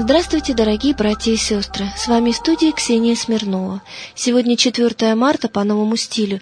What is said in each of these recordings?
Здравствуйте, дорогие братья и сестры! С вами в студии Ксения Смирнова. Сегодня 4 марта по новому стилю,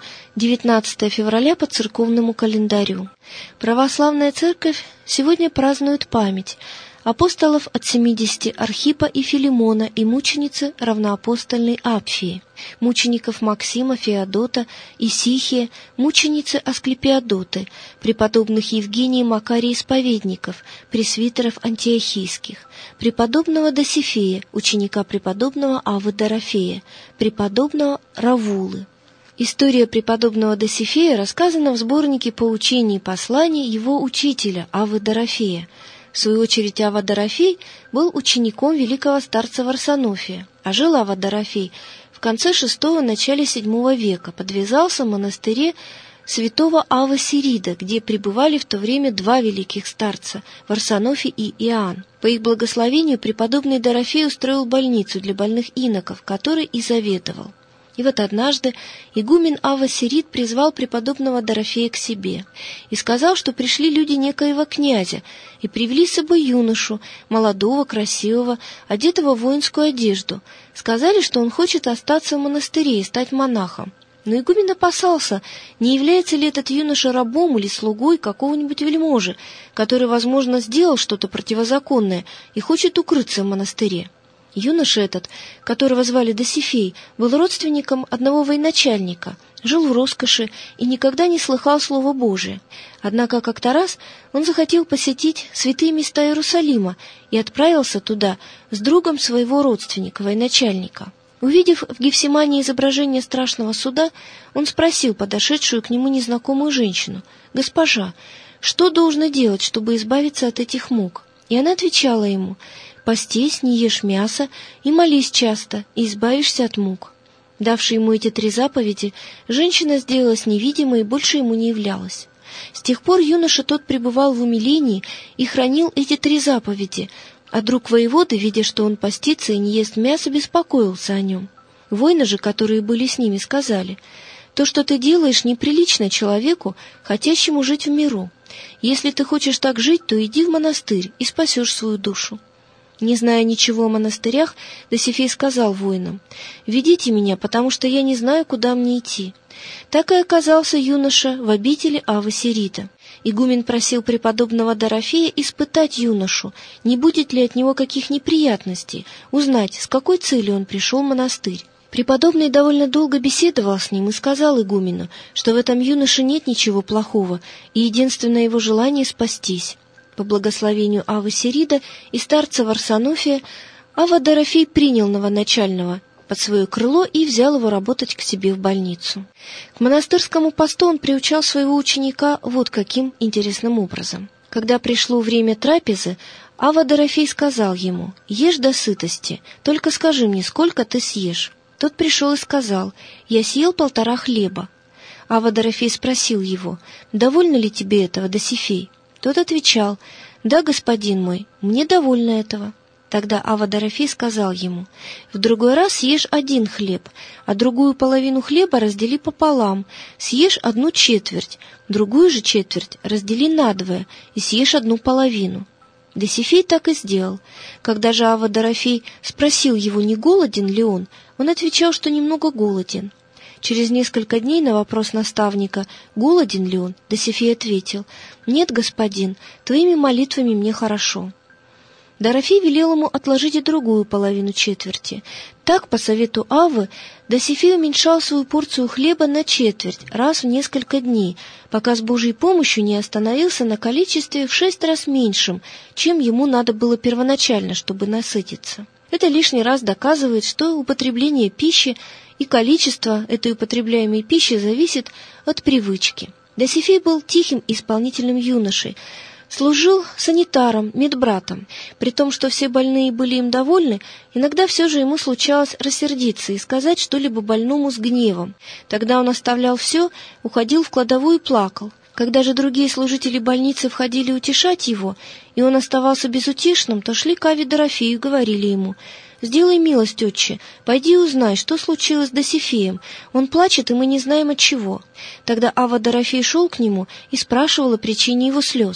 19 февраля по церковному календарю. Православная церковь сегодня празднует память апостолов от 70 Архипа и Филимона и мученицы равноапостольной Апфии, мучеников Максима, Феодота, Исихия, мученицы Асклепиадоты, преподобных Евгения и Макария Исповедников, пресвитеров антиохийских, преподобного Досифея, ученика преподобного Аввы Дорофея, преподобного Равулы. История преподобного Досифея рассказана в сборнике поучений и посланий его учителя Аввы Дорофея. В свою очередь, Авва Дорофей был учеником великого старца Варсонофия, а жил Авва Дорофей в конце VI – начале VII века, подвязался в монастыре святого Аввы Сирида, где пребывали в то время два великих старца – Варсонофий и Иоанн. По их благословению преподобный Дорофей устроил больницу для больных иноков, которой и заведовал. И вот однажды игумен Авва Сирид призвал преподобного Дорофея к себе и сказал, что пришли люди некоего князя и привели с собой юношу, молодого, красивого, одетого в воинскую одежду. Сказали, что он хочет остаться в монастыре и стать монахом. Но игумен опасался, не является ли этот юноша рабом или слугой какого-нибудь вельможи, который, возможно, сделал что-то противозаконное и хочет укрыться в монастыре. Юноша этот, которого звали Досифей, был родственником одного военачальника, жил в роскоши и никогда не слыхал слова Божия. Однако как-то раз он захотел посетить святые места Иерусалима и отправился туда с другом своего родственника, военачальника. Увидев в Гефсимании изображение страшного суда, он спросил подошедшую к нему незнакомую женщину: «Госпожа, что должно делать, чтобы избавиться от этих мук?» И она отвечала ему: «Постись, не ешь мясо и молись часто, и избавишься от мук». Давши ему эти 3 заповеди, женщина сделалась невидимой и больше ему не являлась. С тех пор юноша тот пребывал в умилении и хранил эти 3 заповеди, а друг воеводы, видя, что он постится и не ест мясо, беспокоился о нем. Воины же, которые были с ними, сказали: «То, что ты делаешь, неприлично человеку, хотящему жить в миру. Если ты хочешь так жить, то иди в монастырь и спасешь свою душу». Не зная ничего о монастырях, Досифей сказал воинам: «Ведите меня, потому что я не знаю, куда мне идти». Так и оказался юноша в обители Аввы Сирида. Игумен просил преподобного Дорофея испытать юношу, не будет ли от него каких неприятностей, узнать, с какой целью он пришел в монастырь. Преподобный довольно долго беседовал с ним и сказал игумену, что в этом юноше нет ничего плохого, и единственное его желание — спастись. По благословению Аввы Сирида и старца Варсонофия Авва Дорофей принял новоначального под свое крыло и взял его работать к себе в больницу. К монастырскому посту он приучал своего ученика вот каким интересным образом. Когда пришло время трапезы, Авва Дорофей сказал ему: «Ешь до сытости, только скажи мне, сколько ты съешь». Тот пришел и сказал: «Я съел 1,5 хлеба». Авва Дорофей спросил его: «Довольно ли тебе этого, Досифей?» Тот отвечал: «Да, господин мой, мне довольно этого». Тогда Авва Дорофей сказал ему: «В другой раз съешь 1 хлеб, а другую половину хлеба раздели пополам, съешь 1/4, другую же четверть раздели надвое и съешь 1/2». Досифей так и сделал. Когда же Авва Дорофей спросил его, не голоден ли он отвечал, что немного голоден. Через несколько дней на вопрос наставника, голоден ли он, Досифей ответил: «Нет, господин, твоими молитвами мне хорошо». Дорофей велел ему отложить и другую половину четверти. Так, по совету Аввы, Досифей уменьшал свою порцию хлеба на четверть раз в несколько дней, пока с Божьей помощью не остановился на количестве в 6 раз меньшем, чем ему надо было первоначально, чтобы насытиться. Это лишний раз доказывает, что употребление пищи и количество этой употребляемой пищи зависит от привычки. Досифей был тихим исполнительным юношей, служил санитаром, медбратом. При том, что все больные были им довольны, иногда все же ему случалось рассердиться и сказать что-либо больному с гневом. Тогда он оставлял все, уходил в кладовую и плакал. Когда же другие служители больницы входили утешать его, и он оставался безутешным, то шли к Авве Дорофею и говорили ему: «Сделай милость, отче, пойди узнай, что случилось с Досифеем. Он плачет, и мы не знаем от чего». Тогда Авва Дорофей шел к нему и спрашивал о причине его слез.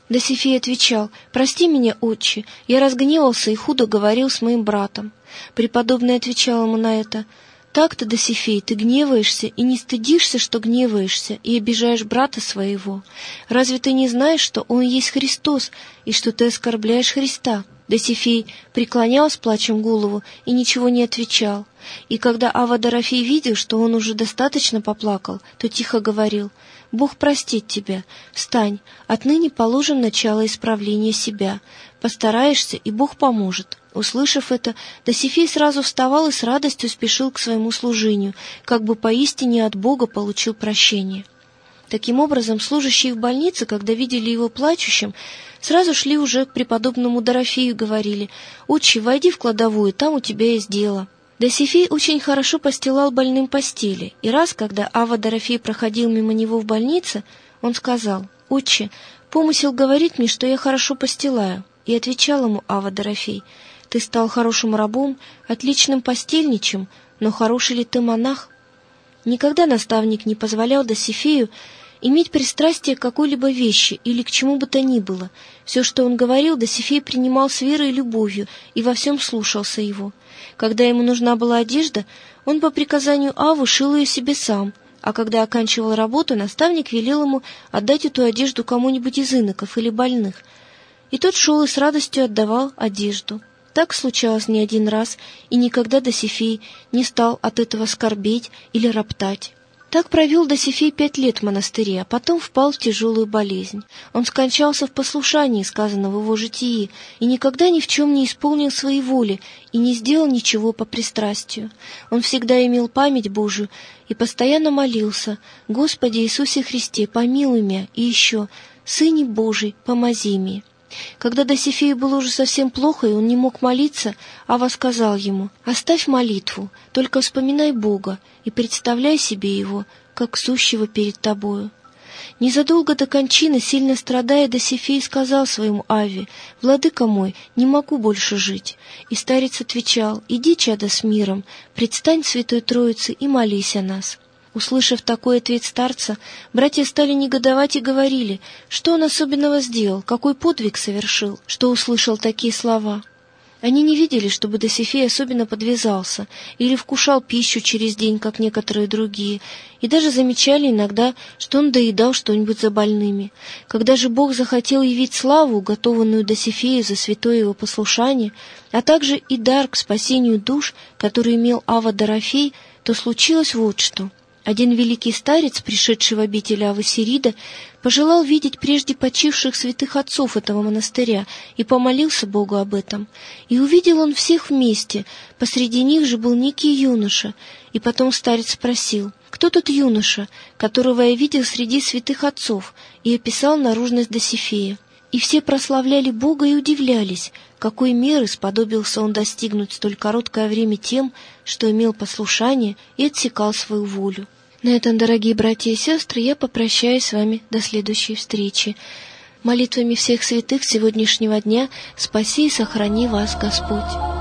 Досифей отвечал: «Прости меня, отче, я разгневался и худо говорил с моим братом». Преподобный отвечал ему на это: «Так-то, Досифей, ты гневаешься и не стыдишься, что гневаешься, и обижаешь брата своего. Разве ты не знаешь, что он есть Христос, и что ты оскорбляешь Христа?» Досифей преклонял с плачем голову и ничего не отвечал. И когда Авва Дорофей видел, что он уже достаточно поплакал, то тихо говорил: «Бог простит тебя. Встань, отныне положим начало исправления себя. Постараешься, и Бог поможет». Услышав это, Досифей сразу вставал и с радостью спешил к своему служению, как бы поистине от Бога получил прощение. Таким образом, служащие в больнице, когда видели его плачущим, сразу шли уже к преподобному Дорофею и говорили: «Отче, войди в кладовую, там у тебя есть дело». Досифей очень хорошо постилал больным постели, и раз, когда Авва Дорофей проходил мимо него в больнице, он сказал: «Отче, помысел говорит мне, что я хорошо постилаю». И отвечал ему Авва Дорофей: «Ты стал хорошим рабом, отличным постельничем, но хороший ли ты монах?» Никогда наставник не позволял Досифею иметь пристрастие к какой-либо вещи или к чему бы то ни было. Все, что он говорил, Досифей принимал с верой и любовью и во всем слушался его. Когда ему нужна была одежда, он по приказанию Аввы шил ее себе сам, а когда оканчивал работу, наставник велел ему отдать эту одежду кому-нибудь из иноков или больных, и тот шел и с радостью отдавал одежду. Так случалось не один раз, и никогда Досифей не стал от этого скорбеть или роптать. Так провел Досифей 5 лет в монастыре, а потом впал в тяжелую болезнь. Он скончался в послушании, сказано в его житии, и никогда ни в чем не исполнил своей воли и не сделал ничего по пристрастию. Он всегда имел память Божию и постоянно молился: «Господи Иисусе Христе, помилуй меня», и еще: «Сыне Божий, помози мне». Когда Досифею было уже совсем плохо, и он не мог молиться, Авва сказал ему: «Оставь молитву, только вспоминай Бога и представляй себе Его, как сущего перед тобою». Незадолго до кончины, сильно страдая, Досифей сказал своему Авве: «Владыка мой, не могу больше жить». И старец отвечал: «Иди, чадо, с миром, предстань Святой Троице и молись о нас». Услышав такой ответ старца, братья стали негодовать и говорили: что он особенного сделал, какой подвиг совершил, что услышал такие слова. Они не видели, чтобы Досифей особенно подвязался или вкушал пищу через день, как некоторые другие, и даже замечали иногда, что он доедал что-нибудь за больными. Когда же Бог захотел явить славу, уготованную Досифею за святое его послушание, а также и дар к спасению душ, который имел Авва Дорофей, то случилось вот что. Один великий старец, пришедший в обитель Аввы Сирида, пожелал видеть прежде почивших святых отцов этого монастыря и помолился Богу об этом. И увидел он всех вместе, посреди них же был некий юноша, и потом старец спросил: «Кто тот юноша, которого я видел среди святых отцов?» и описал наружность Досифея. И все прославляли Бога и удивлялись, какой меры сподобился он достигнуть в столь короткое время тем, что имел послушание и отсекал свою волю. На этом, дорогие братья и сестры, я попрощаюсь с вами до следующей встречи. Молитвами всех святых сегодняшнего дня спаси и сохрани вас Господь.